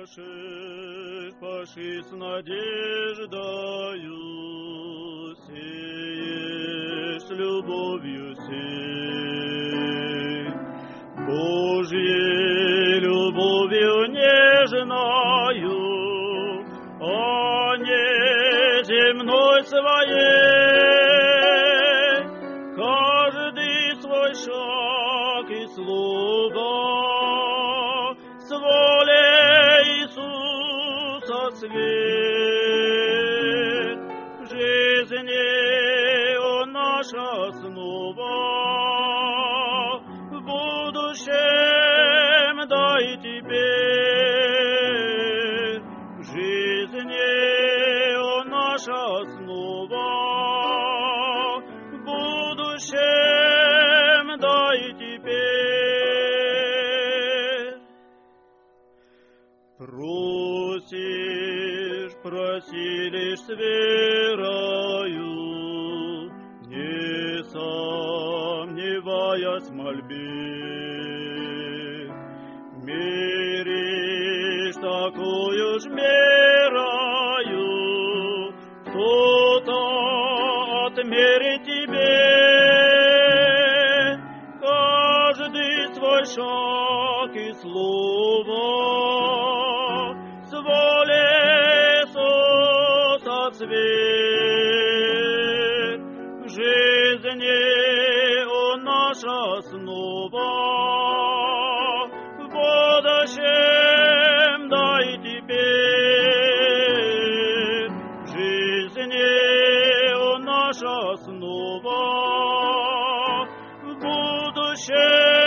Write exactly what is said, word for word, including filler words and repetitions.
пашешь, паши с надеждою, сеешь любовью сей. Божьей любовью нежною, а не земной своей, каждый свой шаг и слово с волей Иисуса свет. В жизни Он наша основа, в будущем дай теперь. В жизни Он наша основа, в будущем дай теперь. Просишь, проси лишь с верою, не сомневаясь в мольбе. Меришь такую ж мерою, кто-то отмерит тебе. Каждый свой шаг и слово с волей Иисуса свет. В жизни Он наша основа, в будущем дай теперь. В жизни Он наша основа, в будущем